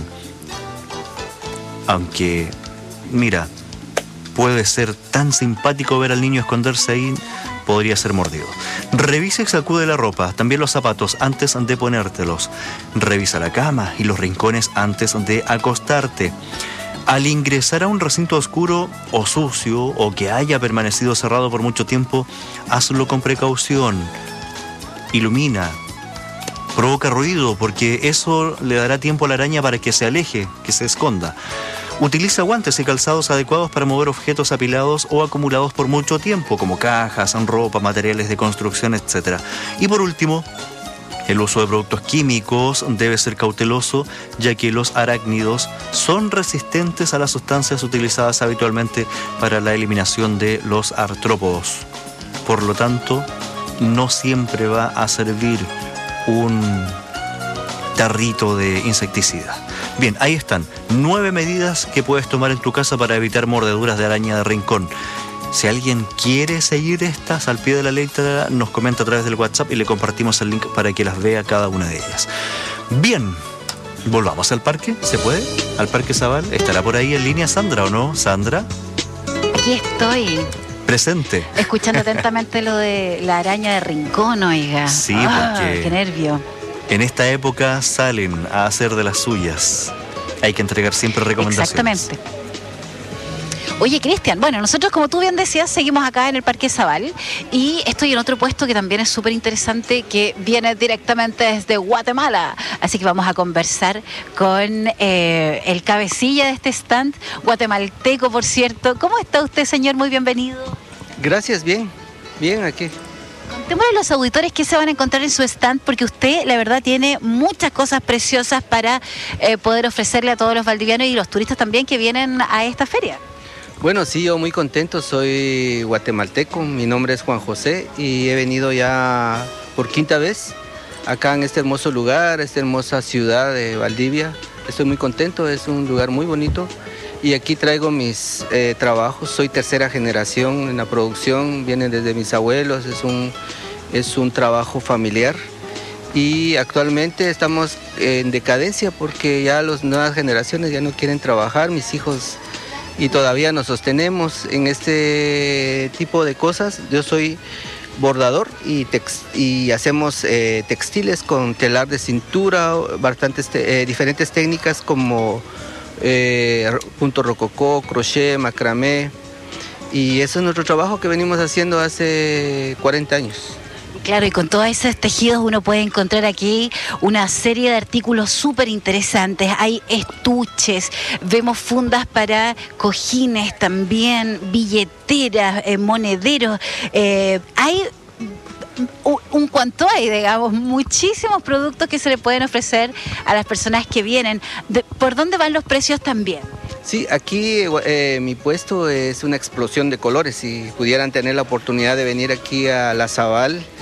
Aunque, mira, puede ser tan simpático ver al niño esconderse ahí, podría ser mordido. Revisa y sacude la ropa, también los zapatos antes de ponértelos. Revisa la cama y los rincones antes de acostarte. Al ingresar a un recinto oscuro o sucio o que haya permanecido cerrado por mucho tiempo, hazlo con precaución. Ilumina. Provoca ruido porque eso le dará tiempo a la araña para que se aleje, que se esconda. Utiliza guantes y calzados adecuados para mover objetos apilados o acumulados por mucho tiempo, como cajas, ropa, materiales de construcción, etcétera. Y por último, el uso de productos químicos debe ser cauteloso, ya que los arácnidos son resistentes a las sustancias utilizadas habitualmente para la eliminación de los artrópodos. Por lo tanto, no siempre va a servir un tarrito de insecticida. Bien, ahí están, nueve medidas que puedes tomar en tu casa para evitar mordeduras de araña de rincón. Si alguien quiere seguir estas al pie de la letra, nos comenta a través del WhatsApp y le compartimos el link para que las vea cada una de ellas. Bien, volvamos al parque, ¿se puede? Al Parque Zabal, ¿estará por ahí en línea Sandra o no? Sandra. Aquí estoy. Presente. Escuchando atentamente lo de la araña de rincón, oiga. Sí, ah, porque qué nervio. En esta época salen a hacer de las suyas. Hay que entregar siempre recomendaciones. Exactamente. Oye, Cristian, bueno, nosotros, como tú bien decías, seguimos acá en el Parque Zabal y estoy en otro puesto que también es súper interesante, que viene directamente desde Guatemala. Así que vamos a conversar con eh, el cabecilla de este stand, guatemalteco, por cierto. ¿Cómo está usted, señor? Muy bienvenido. Gracias, bien, bien aquí. Contémosle a los auditores qué se van a encontrar en su stand, porque usted, la verdad, tiene muchas cosas preciosas para eh, poder ofrecerle a todos los valdivianos y los turistas también que vienen a esta feria. Bueno, sí, yo muy contento, soy guatemalteco, mi nombre es Juan José y he venido ya por quinta vez acá en este hermoso lugar, esta hermosa ciudad de Valdivia. Estoy muy contento, es un lugar muy bonito y aquí traigo mis eh, trabajos. Soy tercera generación en la producción, vienen desde mis abuelos, es un, es un trabajo familiar y actualmente estamos en decadencia porque ya las nuevas generaciones ya no quieren trabajar, mis hijos, y todavía nos sostenemos en este tipo de cosas. Yo soy bordador y, tex y hacemos eh, textiles con telar de cintura, bastantes te eh, diferentes técnicas como eh, punto rococó, crochet, macramé, y eso es nuestro trabajo que venimos haciendo hace cuarenta años. Claro, y con todos esos tejidos uno puede encontrar aquí una serie de artículos súper interesantes. Hay estuches, vemos fundas para cojines también, billeteras, eh, monederos. Eh, hay un, un cuanto hay, digamos, muchísimos productos que se le pueden ofrecer a las personas que vienen. De, ¿por dónde van los precios también? Sí, aquí eh, mi puesto es una explosión de colores. Si pudieran tener la oportunidad de venir aquí a La Zabal,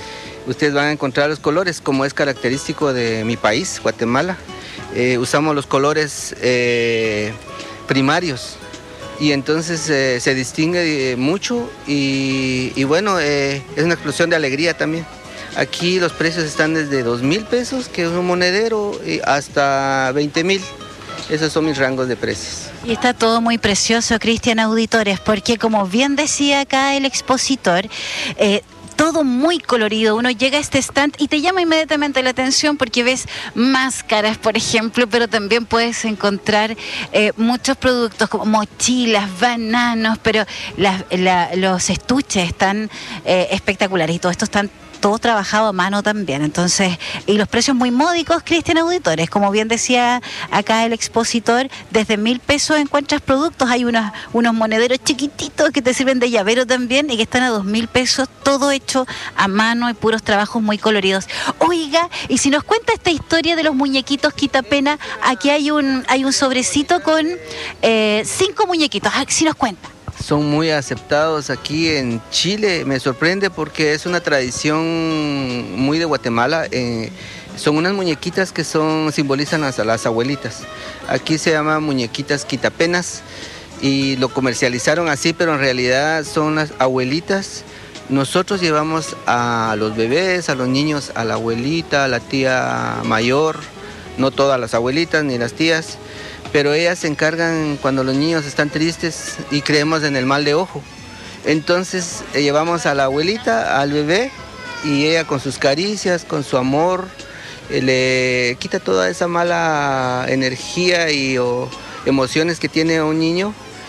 ustedes van a encontrar los colores, como es característico de mi país, Guatemala. Eh, usamos los colores eh, primarios y entonces eh, se distingue mucho y, y bueno, eh, es una explosión de alegría también. Aquí los precios están desde dos mil pesos, que es un monedero, hasta veinte mil. Esos son mis rangos de precios. Y está todo muy precioso, Cristian, auditores, porque como bien decía acá el expositor, eh, todo muy colorido. Uno llega a este stand y te llama inmediatamente la atención porque ves máscaras, por ejemplo, pero también puedes encontrar eh, muchos productos como mochilas, bananos, pero la, la, los estuches están eh, espectaculares y todo esto están todo trabajado a mano también. Entonces, y los precios muy módicos, Cristian, auditores, como bien decía acá el expositor, desde mil pesos encuentras productos, hay unos, unos monederos chiquititos que te sirven de llavero también y que están a dos mil pesos, todo hecho a mano y puros trabajos muy coloridos. Oiga, y si nos cuenta esta historia de los muñequitos Quitapena, aquí hay un, hay un sobrecito con eh, cinco muñequitos, si nos cuenta. Son muy aceptados aquí en Chile, me sorprende porque es una tradición muy de Guatemala. Eh, son unas muñequitas que son simbolizan a las abuelitas. Aquí se llaman muñequitas Quitapenas y lo comercializaron así, pero en realidad son las abuelitas. Nosotros llevamos a los bebés, a los niños, a la abuelita, a la tía mayor, no todas las abuelitas ni las tías, pero ellas se encargan cuando los niños están tristes y creemos en el mal de ojo. Entonces eh, llevamos a la abuelita, al bebé, y ella con sus caricias, con su amor, eh, le quita toda esa mala energía y o, emociones que tiene un niño,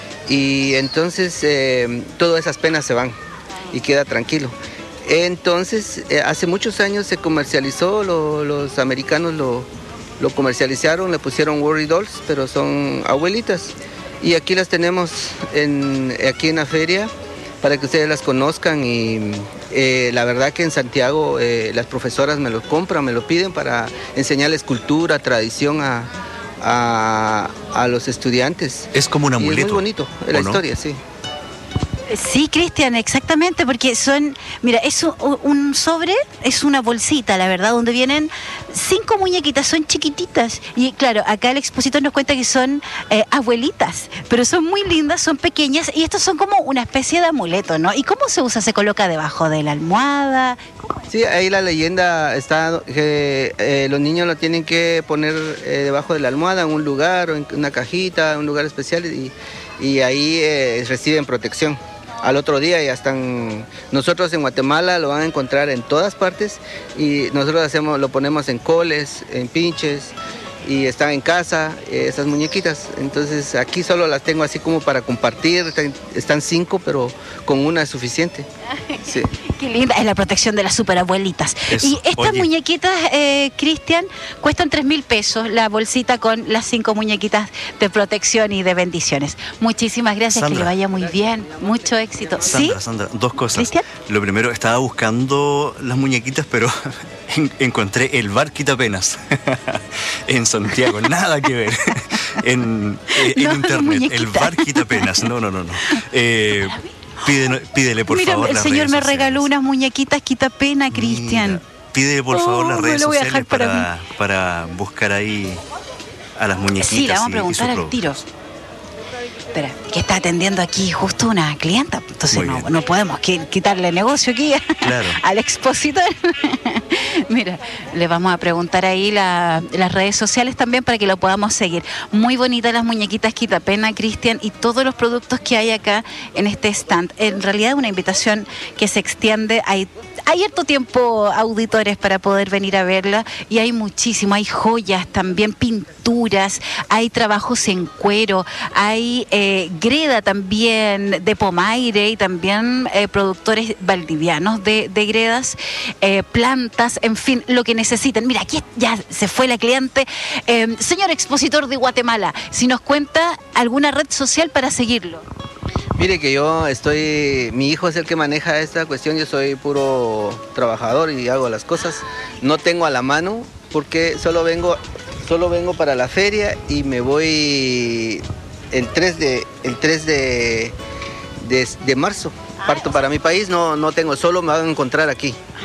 y entonces eh, todas esas penas se van y queda tranquilo. Entonces eh, hace muchos años se comercializó, lo, los americanos lo... Lo comercializaron, le pusieron Worry Dolls, pero son abuelitas. Y aquí las tenemos en, aquí en la feria para que ustedes las conozcan. Y eh, la verdad que en Santiago eh, las profesoras me lo compran, me lo piden para enseñarles cultura, tradición a, a, a los estudiantes. Es como un amuleto. Y es muy bonito, la no? historia, sí. Sí, Cristian, exactamente, porque son, mira, es un, un sobre, es una bolsita, la verdad, donde vienen cinco muñequitas, son chiquititas. Y claro, acá el expositor nos cuenta que son eh, abuelitas, pero son muy lindas, son pequeñas, y estos son como una especie de amuleto, ¿no? ¿Y cómo se usa? ¿Se coloca debajo de la almohada? Sí, ahí la leyenda está que eh, los niños lo tienen que poner eh, debajo de la almohada, en un lugar, o en una cajita, en un lugar especial, y, y ahí eh, reciben protección. Al otro día ya están, nosotros en Guatemala lo van a encontrar en todas partes y nosotros hacemos, lo ponemos en coles, en pinches y están en casa, eh, esas muñequitas. Entonces aquí solo las tengo así como para compartir, están, están cinco, pero con una es suficiente. Sí. Qué linda, es la protección de las superabuelitas. Eso. Y estas Oye. muñequitas, eh, Cristian, cuestan tres mil pesos la bolsita con las cinco muñequitas de protección y de bendiciones. Muchísimas gracias, Sandra. que le vaya muy bien, mucho éxito. Sandra, ¿Sí? Sandra, dos cosas. ¿Cristian? Lo primero, estaba buscando las muñequitas, pero en- encontré el bar Quitapenas en Santiago, nada que ver. En, eh, en No, internet, muñequita. el bar Quitapenas. No, no, no, no. Eh, pídele, pídele, por Mira, favor, el las señor redes me sociales. regaló unas muñequitas Quitapena, Cristian. Pídele, por favor, Oh, las me redes lo voy a sociales dejar para para, para buscar ahí a las muñequitas. Sí, la vamos a y- y preguntar su al producto. tiro. Espera, que está atendiendo aquí justo una clienta, entonces Muy no, bien. no podemos qui- quitarle negocio aquí Claro. al expositor. Mira, le vamos a preguntar ahí la- las redes sociales también para que lo podamos seguir. Muy bonitas las muñequitas Quitapena, Cristian, y todos los productos que hay acá en este stand. En realidad es una invitación que se extiende, hay, hay harto tiempo, auditores, para poder venir a verla, y hay muchísimo, hay joyas también, pinturas, hay trabajos en cuero, hay eh, greda también de Pomaire y también eh, productores valdivianos de, de gredas, eh, plantas, en fin, lo que necesiten. Mira, aquí ya se fue la cliente. Eh, señor expositor de Guatemala, si nos cuenta alguna red social para seguirlo. Mire que yo estoy, mi hijo es el que maneja esta cuestión, yo soy puro trabajador y hago las cosas. No tengo a la mano porque solo vengo, solo vengo para la feria y me voy el tres de, el tres de, de, de marzo. Parto para mi país, no, no tengo, solo me van a encontrar aquí.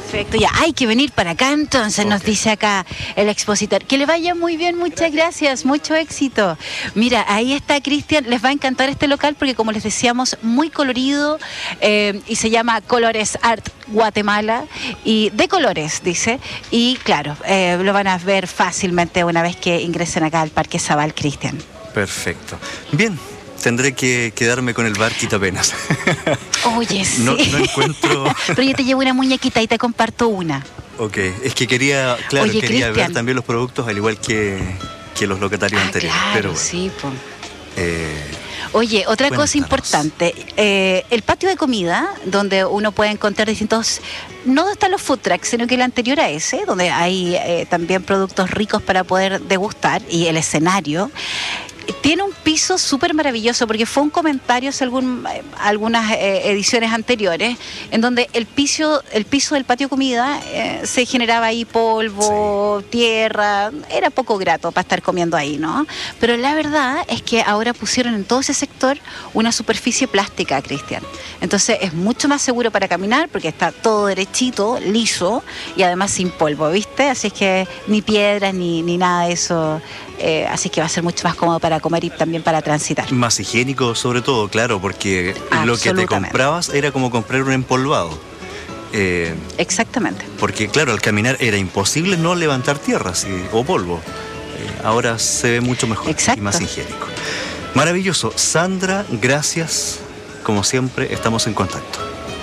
Perfecto, ya hay que venir para acá entonces, okay. Nos dice acá el expositor. Que le vaya muy bien, muchas gracias, gracias mucho éxito. Mira, ahí está Cristian, les va a encantar este local porque como les decíamos, muy colorido eh, y se llama Colores Art Guatemala y de colores, dice, y claro, eh, lo van a ver fácilmente una vez que ingresen acá al Parque Zabal, Cristian. Perfecto. Bien. Tendré que quedarme con el bar quitapenas. Oye, sí. No, no encuentro... Pero yo te llevo una muñequita y te comparto una. Ok, es que quería, claro, Oye, quería Cristian. ver también los productos al igual que, que los locatarios ah, anteriores. Claro, pero bueno. sí, pues. Eh, Oye, otra cuéntanos. cosa importante, eh, el patio de comida, donde uno puede encontrar distintos, no donde están los food trucks, sino que el anterior a ese, donde hay eh, también productos ricos para poder degustar, y el escenario, tiene un piso súper maravilloso, porque fue un comentario hace algún, algunas eh, ediciones anteriores, en donde el piso, el piso del patio comida eh, se generaba ahí polvo, sí. tierra, era poco grato para estar comiendo ahí, ¿no? Pero la verdad es que ahora pusieron en todo ese sector una superficie plástica, Cristian. Entonces es mucho más seguro para caminar, porque está todo derechito, liso, y además sin polvo, ¿viste? Así es que ni piedras, ni, ni nada de eso... Eh, así que va a ser mucho más cómodo para comer y también para transitar. Más higiénico sobre todo, claro, porque lo que te comprabas era como comprar un empolvado. Eh, Exactamente. Porque claro, al caminar era imposible no levantar tierras y, o polvo. Eh, ahora se ve mucho mejor. Exacto. Y más higiénico. Maravilloso. Sandra, gracias. Como siempre, estamos en contacto.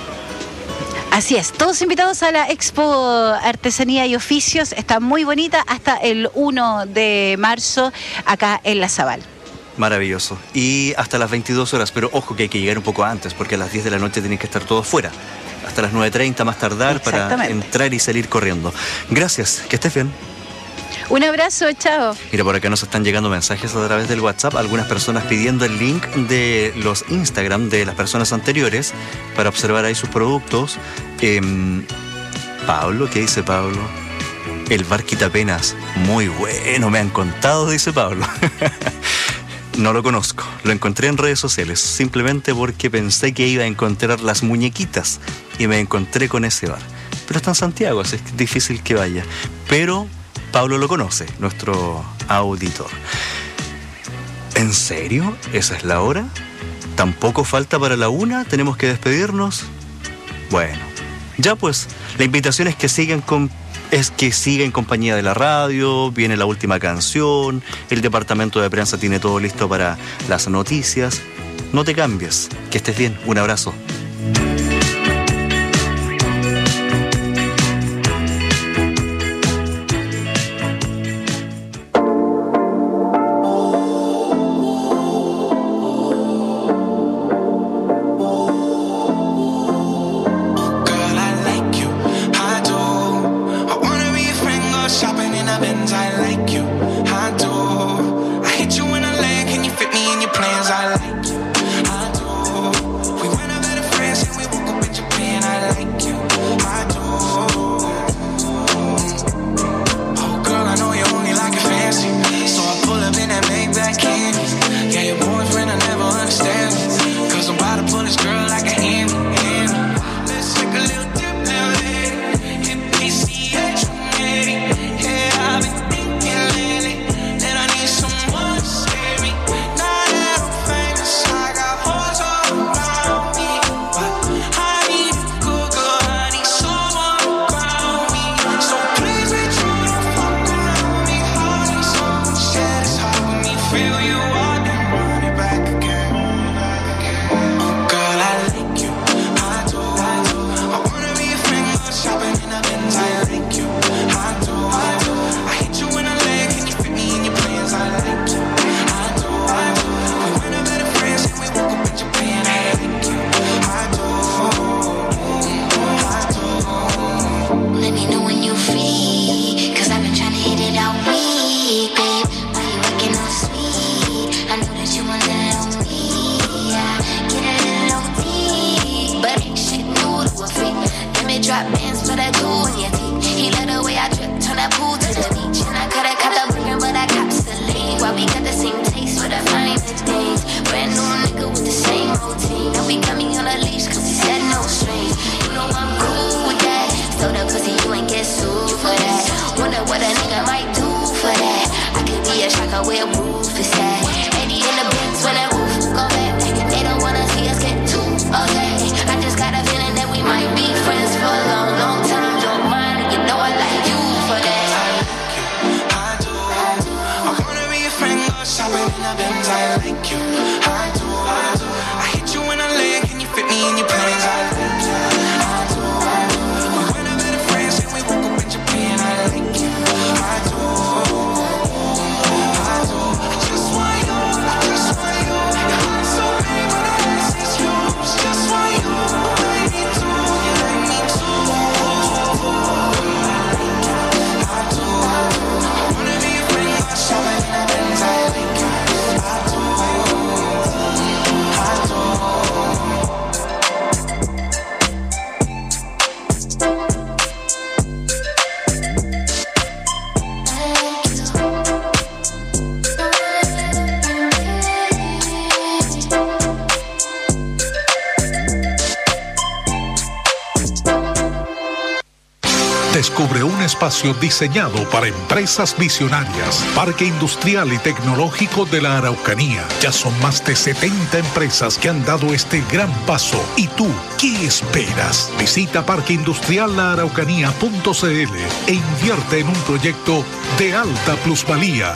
Así es, todos invitados a la Expo Artesanía y Oficios, está muy bonita hasta el primero de marzo acá en La Zabal. Maravilloso. Y hasta las veintidós horas, pero ojo que hay que llegar un poco antes, porque a las diez de la noche tienen que estar todos fuera. Hasta las nueve treinta más tardar para entrar y salir corriendo. Gracias, que estés bien. Un abrazo, chao. Mira, por acá nos están llegando mensajes a través del WhatsApp, algunas personas pidiendo el link de los Instagram de las personas anteriores para observar ahí sus productos. Eh, Pablo, ¿qué dice Pablo? El bar Quitapenas, muy bueno, me han contado, dice Pablo. No lo conozco, lo encontré en redes sociales, simplemente porque pensé que iba a encontrar las muñequitas y me encontré con ese bar. Pero está en Santiago, así que es difícil que vaya. Pero... Pablo lo conoce, nuestro auditor. ¿En serio? ¿Esa es la hora? ¿Tampoco falta para la una? ¿Tenemos que despedirnos? Bueno, ya pues, la invitación es que sigan con, es que siga en compañía de la radio, viene la última canción, el departamento de prensa tiene todo listo para las noticias. No te cambies, que estés bien, un abrazo. Plans I like you, I do. We went a better friend. get sued for that. Wonder what a nigga might do for that. I could be a shocker where roof is at. eighty in the bins when that roof go back. They don't wanna see us get too okay. I just got a feeling that we might be friends for a long, long time. Don't mind, you know I like you for that. I do, I wanna be a friend, go shopping in the Benz. I like you, I do, I do. I hit you in a leg, can you fit me in your plans? I like you, I do, I do. We went up better friends and we woke up in Japan. I like you, I do, I do. I just want you, I just want you. Your heart's so big, but the rest is yours. Just want you, I like me too, you like me too. I do, I do. I wanna be a friend, go shopping in the Benz. I like you, I do, I do. Descubre un espacio diseñado para empresas visionarias. Parque Industrial y Tecnológico de la Araucanía. Ya son más de setenta empresas que han dado este gran paso. ¿Y tú qué esperas? Visita parque industrial la araucanía punto c l e invierte en un proyecto de alta plusvalía.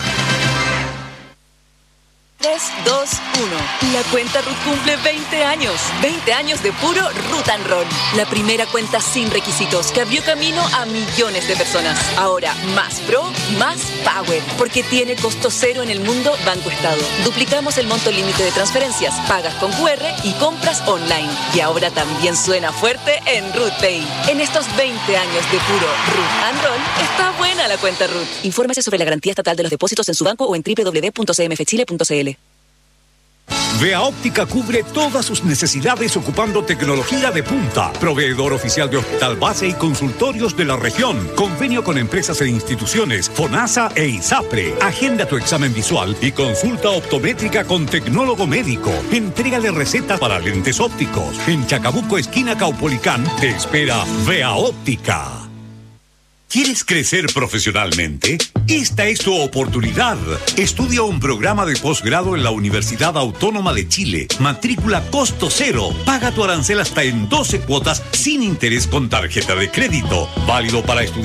tres, dos, uno. La cuenta Ruth cumple veinte años. veinte años de puro Ruth and Roll. La primera cuenta sin requisitos que abrió camino a millones de personas. Ahora más pro, más power. Porque tiene costo cero en el mundo Banco Estado. Duplicamos el monto límite de transferencias, pagas con cu erre y compras online. Y ahora también suena fuerte en Ruth Pay. En estos veinte años de puro Ruth and Roll, está buena la cuenta Ruth. Infórmese sobre la garantía estatal de los depósitos en su banco o en doble u doble u doble u punto c m f chile punto c l. Vea Óptica cubre todas sus necesidades ocupando tecnología de punta. Proveedor oficial de hospital base y consultorios de la región. Convenio con empresas e instituciones, FONASA e ISAPRE. Agenda tu examen visual y consulta optométrica con tecnólogo médico. Entrégale receta para lentes ópticos. En Chacabuco, esquina Caupolicán, te espera Vea Óptica. ¿Quieres crecer profesionalmente? Esta es tu oportunidad. Estudia un programa de posgrado en la Universidad Autónoma de Chile. Matrícula costo cero. Paga tu arancel hasta en doce cuotas sin interés con tarjeta de crédito. Válido para estudiar